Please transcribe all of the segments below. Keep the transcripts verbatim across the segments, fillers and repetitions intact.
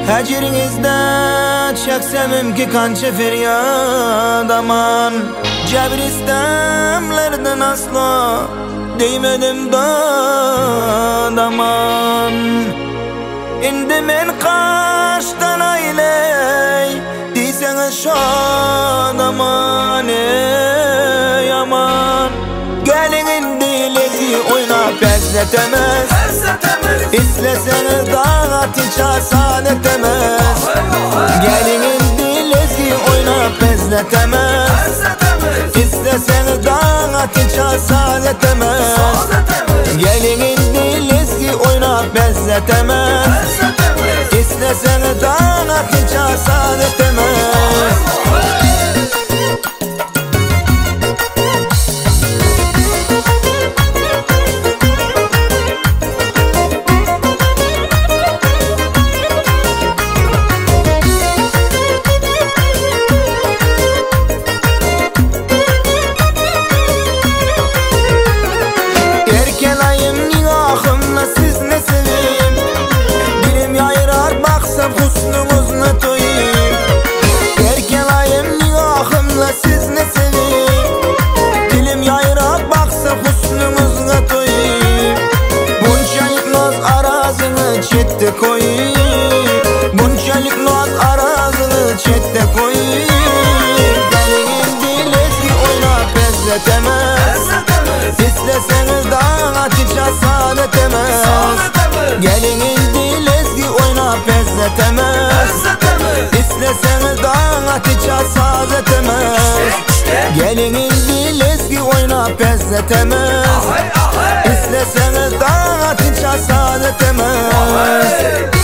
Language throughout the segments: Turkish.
Hecirinizde çeksem ki kança feryat aman. Cebir istemlerden asla değmedim da aman. Indi men kaçtan ayley diyseniz şad aman ey aman. Gelin indi lezi oynap bezletemez, İsteseniz dağıt hiç asan etemez. Gelin indi lezi oynap bezletemez, İsteseniz dağıt hiç asan etemez. Gelin indi lezi oynap bezletemez, İsteseniz dağıt hiç asan etemez. Çette koy, bunçalik naz arazını çette koy. Gelin indi lezi oynap bezletemez, İsteseniz dağıt hiç asan etemez. Gelin indi lezi oynap bezletemez, İsteseniz dağıt hiç asan etemez. Gelin indi lezi oynap bezletemez, İsteseniz dağıt hiç asan etemez.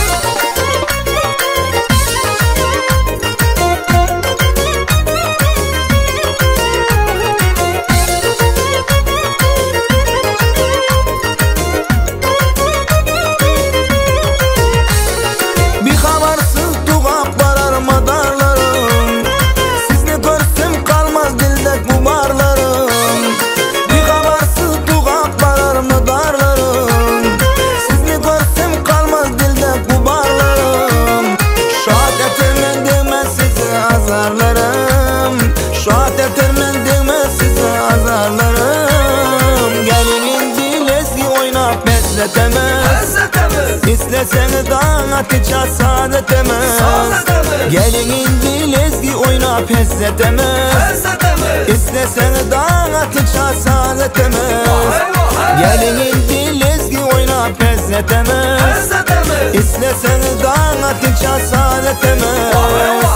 Bir habersız tuğap varar madarlarım, sizni görsem kalmaz dildek bu barlarım. Bir habersız tuğap varar madarlarım, sizni görsem kalmaz dildek bu barlarım. Şahat etermen demez sizi azarlarım, Şahat etermen demez sizi azarlarım. Gelin indi lezi oynap bezletemez, İsteseniz dağıt hiç asan etemez. Gelin indi lezi oynap bezletemez, İsteseniz dağıt hiç asan etemez. Gelin indi lezi oynap bezletemez, İsteseniz dağıt hiç asan etemez.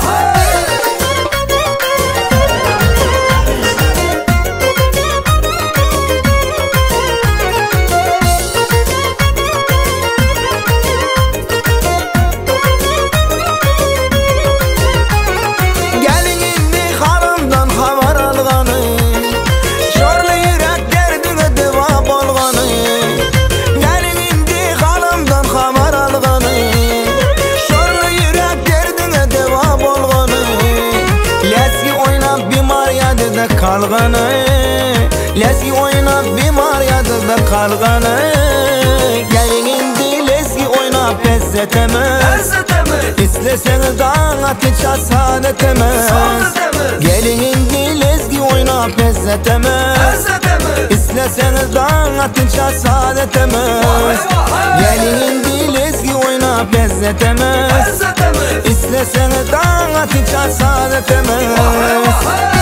Kalğanı, lezgi oynap bimar yadıda kalğanı. Gelin indi lezgi oynap bezletemez, İsteseniz dağıt hiç asan etemez. Gelin indi lezgi oynap bezletemez, İsteseniz dağıt hiç asan etemez. Gelin indi lezgi oynap bezletemez, İsteseniz dağıt hiç asan etemez.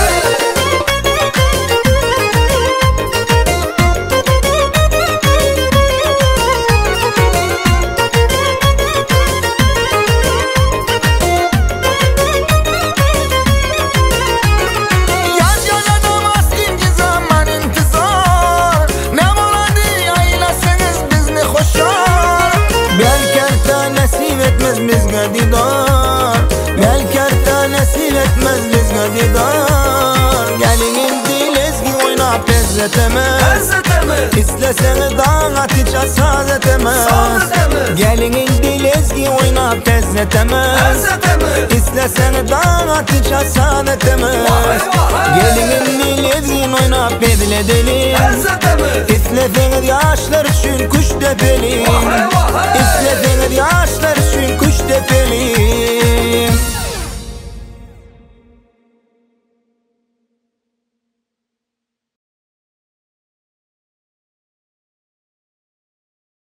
Bizge didar, belkerta nesil etmez bizge didar. Gelin indi lezgi oynap bezletemez, İsteseniz dağıt hiç asan etemez. Gelin indi lezgi oynap bezletemez, İsteseniz dağıt hiç asan etemez. Gelin indi lezgi oynap bezletelim, İsteseniz yaşlar için kuş tepelim.